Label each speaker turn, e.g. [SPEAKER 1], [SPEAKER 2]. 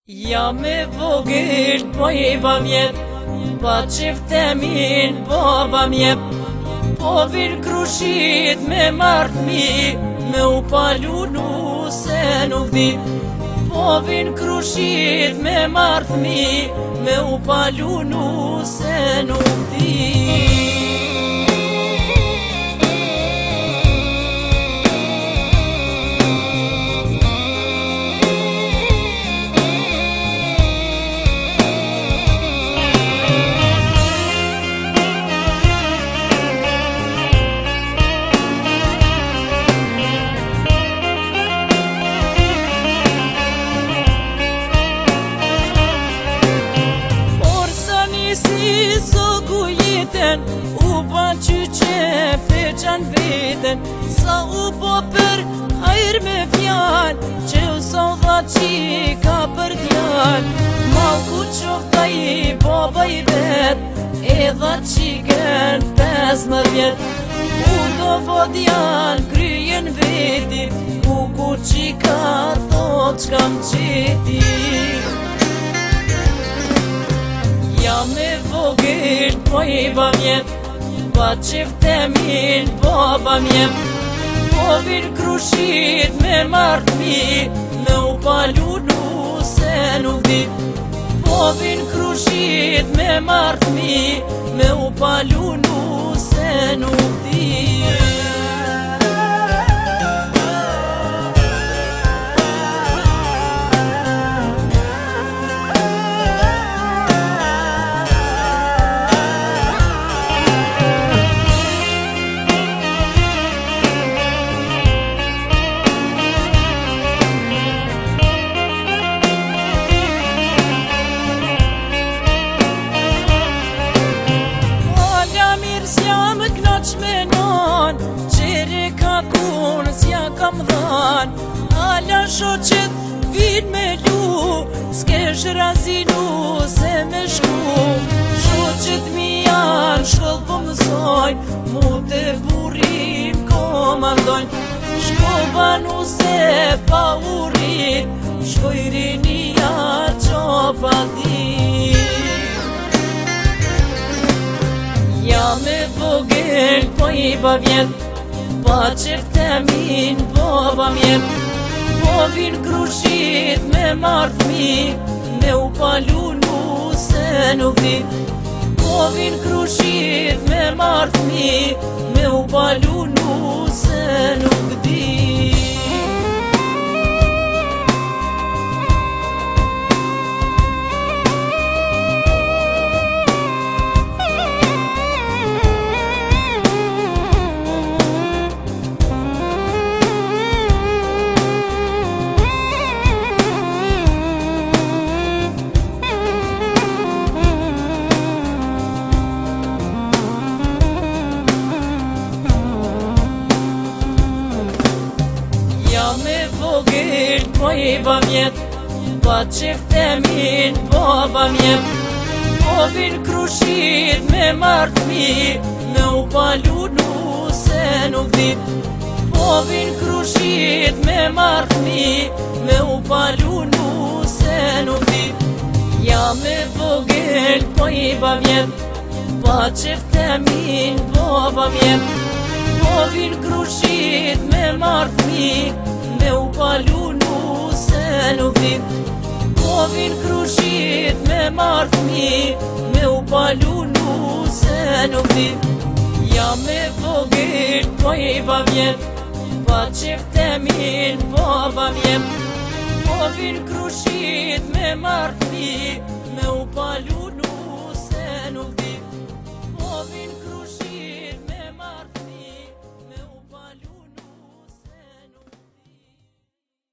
[SPEAKER 1] Ja me vogël po i bam jet, pa qiftemin baba mjep. Po vin krushit me martmi, me u palunu se nuk di. Po vin krushit me martmi, me u palunu se nuk di. Si so ku jeten, u ban qyqe feqan veten. Sa u po për hajr me fjall, që u so dha qika për djall. Mal ku qofta i baba i vet, edha qiken 15 vjet. U do vo djall kryen veti, ku qika thot qkam qeti. Ja me vogël po i bam jet, pa qiftemin baba mjep. Po vin krushit me martmi, me u palunu se nuk di. Po vin krushit me martmi, me u palunu se nuk di. Qere ka kun s'ja kam dhan, ala shoqet vin me lu, s'kesh razinu se me shku. Shoqet mi janë shkoll po mësojn, mu të burim komandojn. Shkova nuse pa urit, shkoj rinia qopa di. Ja me vogël po i bam jet, pa qiftemin baba mjep. Po vin krushit me martmi, me u palunu se nuk di. Po vin krushit me martmi, me u palunu se nuk di. Ja me vogël po i bam jet, pa qiftemin baba mjep. Po vin krushit me martmi, me u palunu se nuk di. Po vin krushit me martmi, me u palunu se nuk di. Ja me vogël po i bam jet, pa qiftemin baba mjep. Po vin krushit me martmi, me u palunu se nuk di. Po vin krushit me martmi, me u palunu se nuk di. Ja me vogël po i bam jet, pa qiftemin baba mjep. Po vin krushit me martmi, me u palunu se nuk di.